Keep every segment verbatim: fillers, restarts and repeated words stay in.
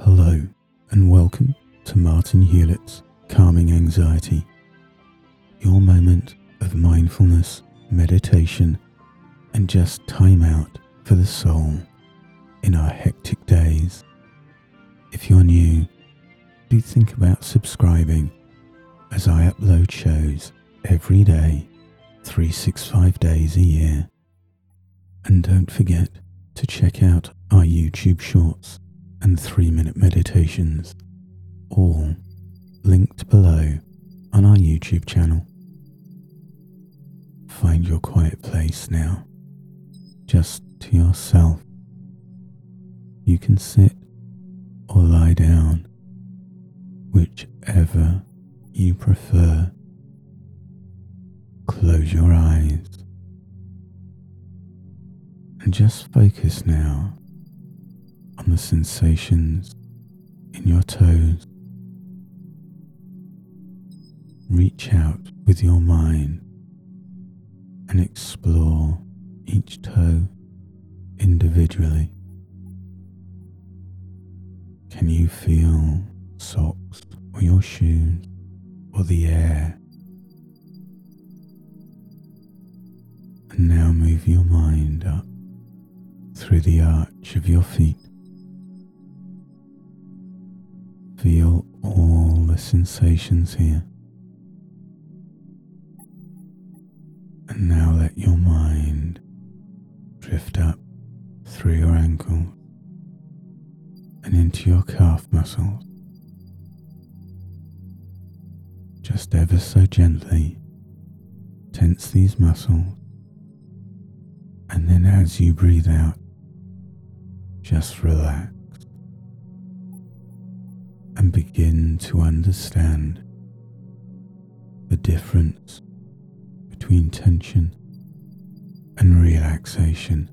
Hello and welcome to Martin Hewlett's Calming Anxiety, your moment of mindfulness, meditation, and just time out for the soul in our hectic days. If you're new, do think about subscribing as I upload shows every day, three hundred sixty-five days a year. And don't forget to check out our YouTube shorts and three-minute meditations, all linked below on our YouTube channel. Find your quiet place now, just to yourself. You can sit or lie down, whichever you prefer. Close your eyes and just focus now on the sensations in your toes. Reach out with your mind and explore each toe individually. Can you feel socks or your shoes or the air? And now move your mind up through the arch of your feet. Feel all the sensations here. And now let your mind drift up through your ankles and into your calf muscles. Just ever so gently tense these muscles, and then as you breathe out, just relax and begin to understand the difference between tension and relaxation.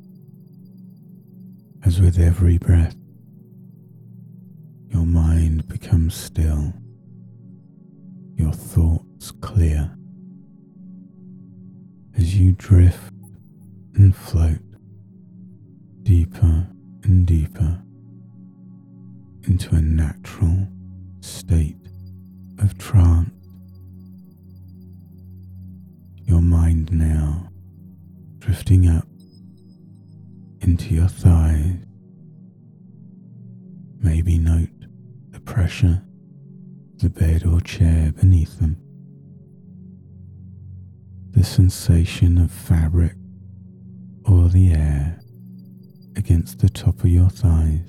As with every breath, your mind becomes still, your thoughts clear, as you drift and float deeper and deeper into a natural state of trance. Your mind now drifting up into your thighs. Maybe note the pressure of the bed or chair beneath them, the sensation of fabric or the air against the top of your thighs.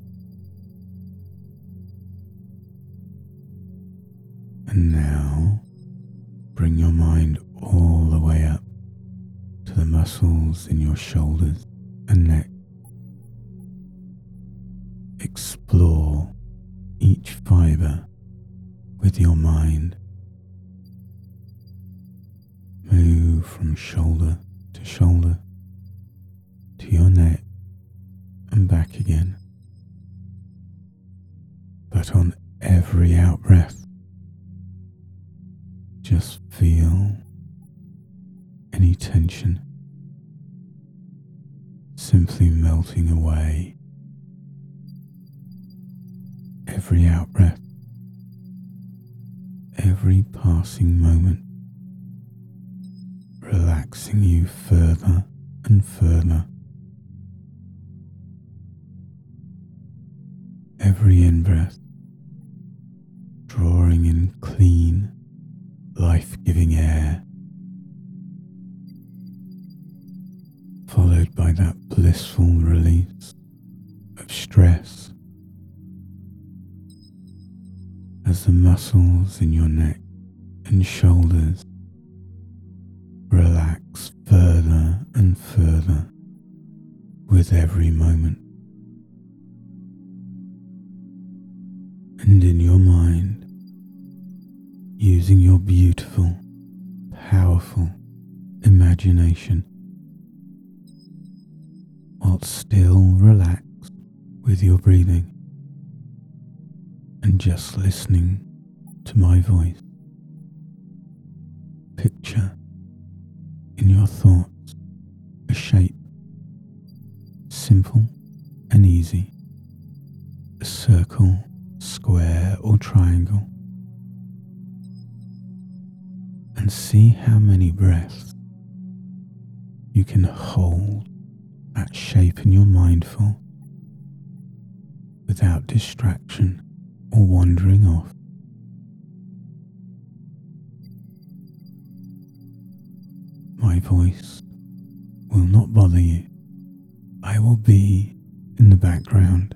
And now bring your mind all the way up to the muscles in your shoulders and neck. Explore each fiber with your mind. Move from shoulder to shoulder to your neck and back again. But on every out breath, just feel any tension simply melting away. Every out breath, every passing moment, relaxing you further and further. Every in-breath, drawing in clean, life-giving air, followed by that blissful release of stress as the muscles in your neck and shoulders relax further and further with every moment. And in your mind, using your beautiful, powerful imagination, while still relaxed with your breathing and just listening to my voice, picture in your thoughts a shape, simple and easy, a circle, square, or triangle, and see how many breaths you can hold that shape in your mind for without distraction or wandering off. My voice will not bother you. I will be in the background.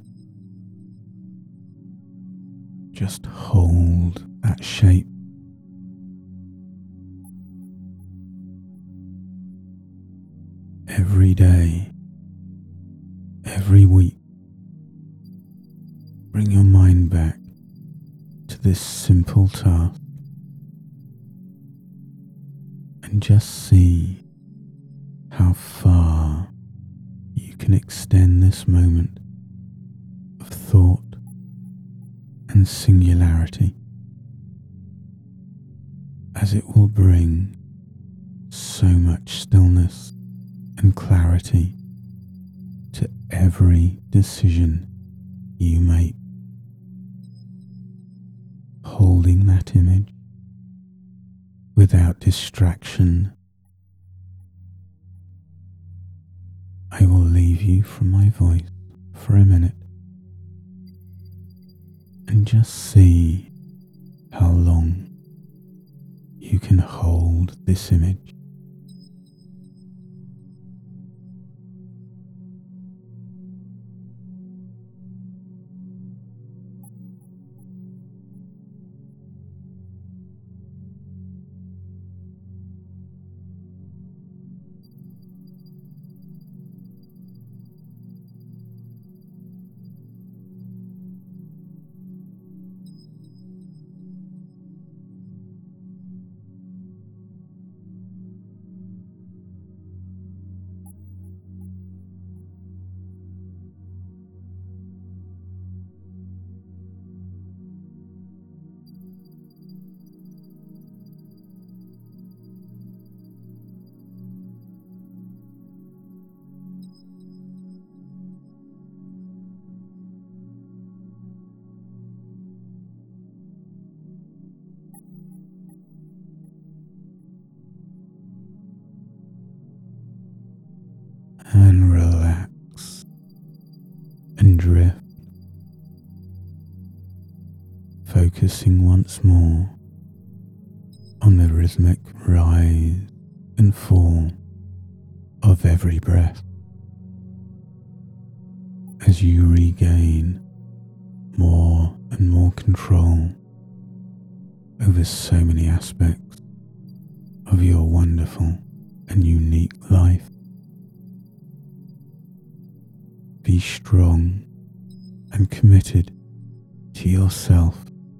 Just hold that shape. Every day, every week, bring your mind back to this simple task and just see how far you can extend this moment of thought and singularity, as it will bring so much stillness and clarity to every decision you make. Holding that image without distraction, I will leave you from my voice for a minute and just see how long you can hold this image. And relax and drift, focusing once more on the rhythmic rise and fall of every breath as you regain more and more control over so many aspects of your wonderful and unique life. Be strong and committed to yourself.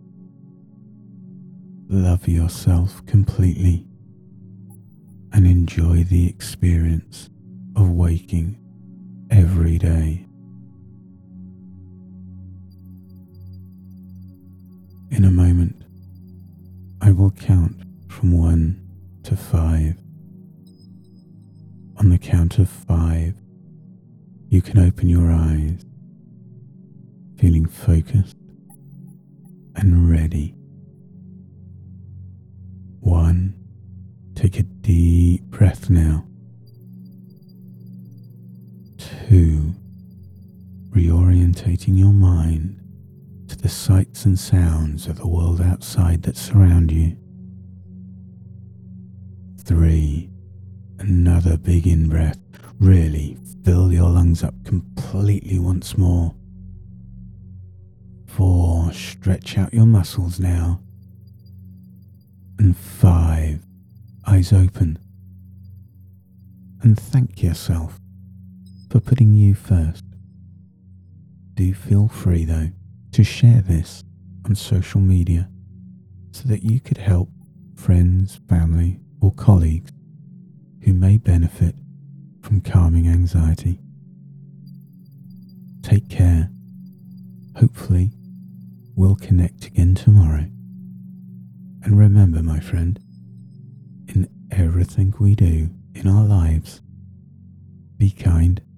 Love yourself completely and enjoy the experience of waking every day. In a moment, I will count from one to five. On the count of five, you can open your eyes, feeling focused and ready. One, take a deep breath now. Two, reorientating your mind to the sights and sounds of the world outside that surround you. Three, another big in-breath. Really fill your lungs up completely once more. Four, stretch out your muscles now. And five, eyes open. And thank yourself for putting you first. Do feel free though to share this on social media so that you could help friends, family or colleagues who may benefit from calming anxiety. Take care. Hopefully, we'll connect again tomorrow. And remember, my friend, in everything we do in our lives, be kind,